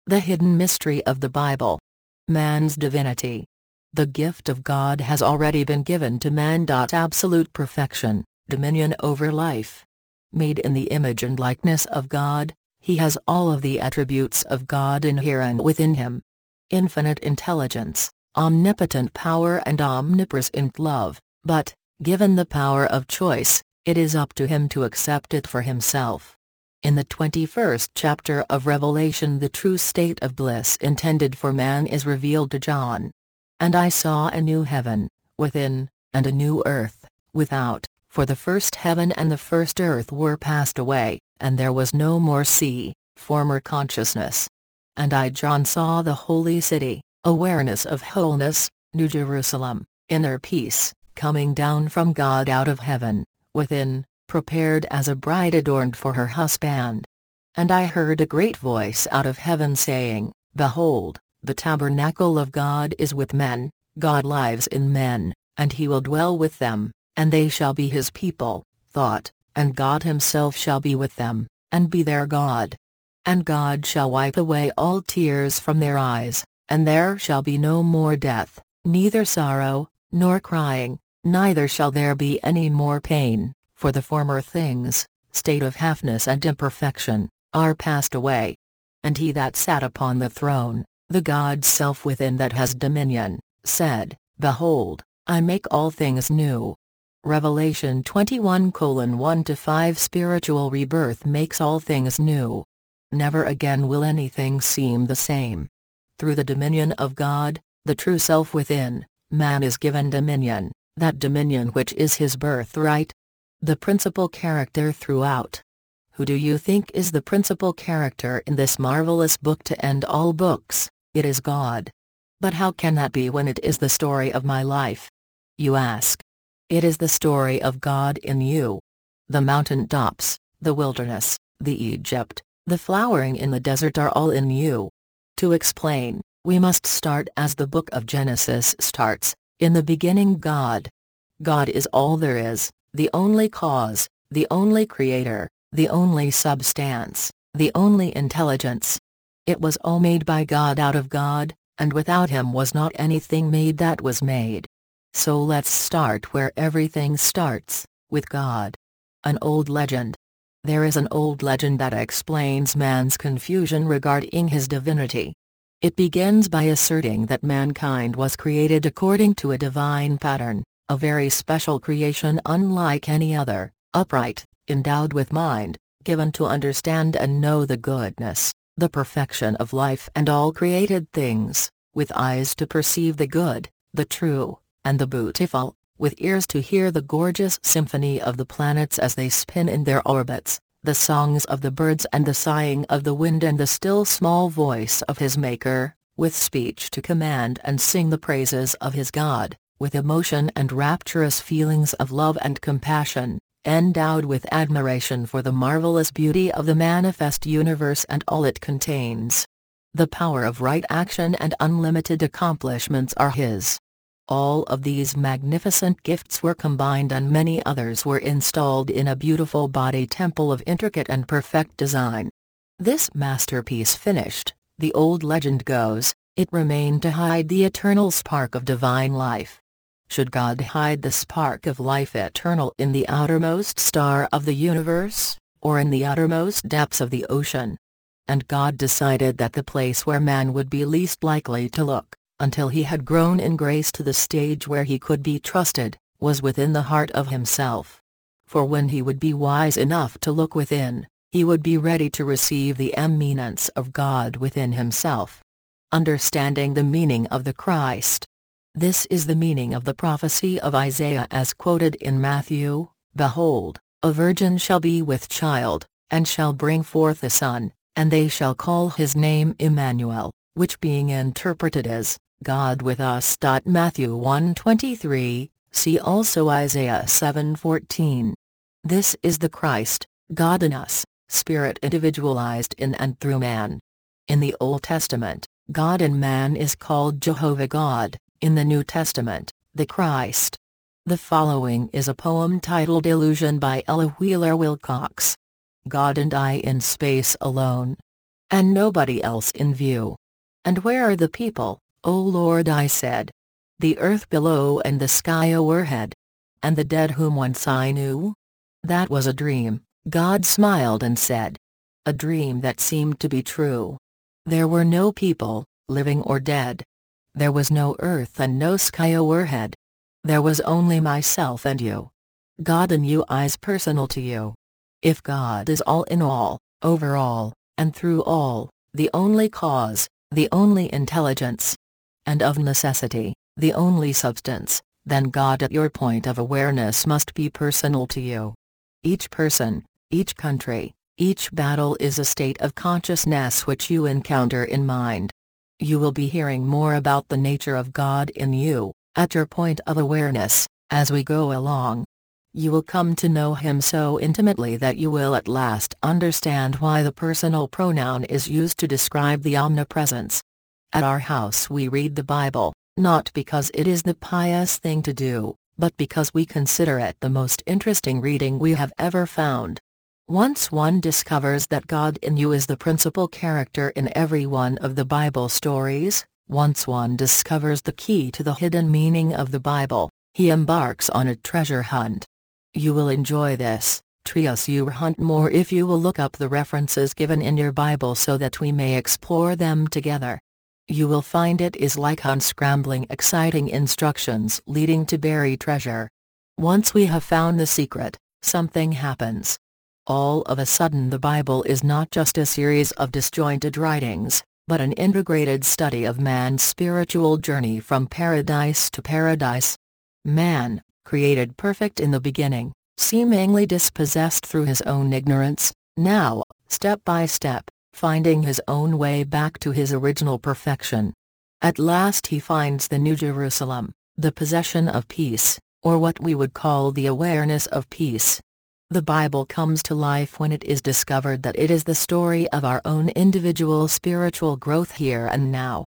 The hidden mystery of the Bible. Man's divinity. The gift of God has already been given to man. Absolute perfection, dominion over life. Made in the image and likeness of God, he has all of the attributes of God inherent within him. Infinite intelligence, omnipotent power and omnipresent love, but, given the power of choice, it is up to him to accept it for himself. In the 21st chapter of Revelation, the true state of bliss intended for man is revealed to John. And I saw a new heaven, within, and a new earth, without, for the first heaven and the first earth were passed away, and there was no more sea, former consciousness. And I John saw the holy city, awareness of wholeness, New Jerusalem, inner peace, coming down from God out of heaven, within, prepared as a bride adorned for her husband. And I heard a great voice out of heaven saying, Behold, the tabernacle of God is with men, God lives in men, and he will dwell with them, and they shall be his people, and God himself shall be with them, and be their God. And God shall wipe away all tears from their eyes, and there shall be no more death, neither sorrow, nor crying, neither shall there be any more pain, for the former things, state of halfness and imperfection, are passed away. And he that sat upon the throne, the God self within that has dominion, said, Behold, I make all things new. Revelation 21:1-5. Spiritual rebirth makes all things new. Never again will anything seem the same. Through the dominion of God, the true self within, man is given dominion, that dominion which is his birthright. The principal character throughout. Who do you think is the principal character in this marvelous book to end all books? It is God. But how can that be when it is the story of my life? You ask. It is the story of God in you. The mountain tops, the wilderness, the Egypt, the flowering in the desert are all in you. To explain, we must start as the book of Genesis starts, in the beginning God. God is all there is, the only cause, the only creator, the only substance, the only intelligence. It was all made by God out of God, and without him was not anything made that was made. So let's start where everything starts, with God. An old legend. There is an old legend that explains man's confusion regarding his divinity. It begins by asserting that mankind was created according to a divine pattern, a very special creation unlike any other, upright, endowed with mind, given to understand and know the goodness, the perfection of life and all created things, with eyes to perceive the good, the true, and the beautiful, with ears to hear the gorgeous symphony of the planets as they spin in their orbits, the songs of the birds and the sighing of the wind and the still small voice of his Maker, with speech to command and sing the praises of his God, with emotion and rapturous feelings of love and compassion, endowed with admiration for the marvelous beauty of the manifest universe and all it contains. The power of right action and unlimited accomplishments are his. All of these magnificent gifts were combined and many others were installed in a beautiful body temple of intricate and perfect design. This masterpiece finished, the old legend goes, it remained to hide the eternal spark of divine life. Should God hide the spark of life eternal in the outermost star of the universe, or in the uttermost depths of the ocean? And God decided that the place where man would be least likely to look, until he had grown in grace to the stage where he could be trusted, was within the heart of himself. For when he would be wise enough to look within, he would be ready to receive the eminence of God within himself. Understanding the meaning of the Christ. This is the meaning of the prophecy of Isaiah as quoted in Matthew, Behold, a virgin shall be with child, and shall bring forth a son, and they shall call his name Emmanuel, which being interpreted as, God with us. Matthew 1:23, see also Isaiah 7:14. This is the Christ, God in us, Spirit individualized in and through man. In the Old Testament, God in man is called Jehovah God, in the New Testament, the Christ. The following is a poem titled Illusion by Ella Wheeler Wilcox. God and I in Space Alone. and nobody else in view. And where are the people, O Lord? I said. The earth below and the sky overhead. And the dead whom once I knew? That was a dream, God smiled and said. A dream that seemed to be true. There were no people, living or dead. There was no earth and no sky overhead. There was only myself and you. God and you is personal to you. If God is all in all, over all, and through all, the only cause, the only intelligence, and of necessity, the only substance, then God at your point of awareness must be personal to you. Each person, each country, each battle is a state of consciousness which you encounter in mind. You will be hearing more about the nature of God in you, at your point of awareness, as we go along. You will come to know Him so intimately that you will at last understand why the personal pronoun is used to describe the omnipresence. At our house we read the Bible, not because it is the pious thing to do, but because we consider it the most interesting reading we have ever found. Once one discovers that God in you is the principal character in every one of the Bible stories, once one discovers the key to the hidden meaning of the Bible, he embarks on a treasure hunt. You will enjoy this treasure hunt more if you will look up the references given in your Bible so that we may explore them together. You will find it is like unscrambling exciting instructions leading to buried treasure. Once we have found the secret, something happens. All of a sudden the Bible is not just a series of disjointed writings, but an integrated study of man's spiritual journey from paradise to paradise. Man, created perfect in the beginning, seemingly dispossessed through his own ignorance, now, step by step, finding his own way back to his original perfection. At last he finds the New Jerusalem, the possession of peace, or what we would call the awareness of peace. The Bible comes to life when it is discovered that it is the story of our own individual spiritual growth here and now,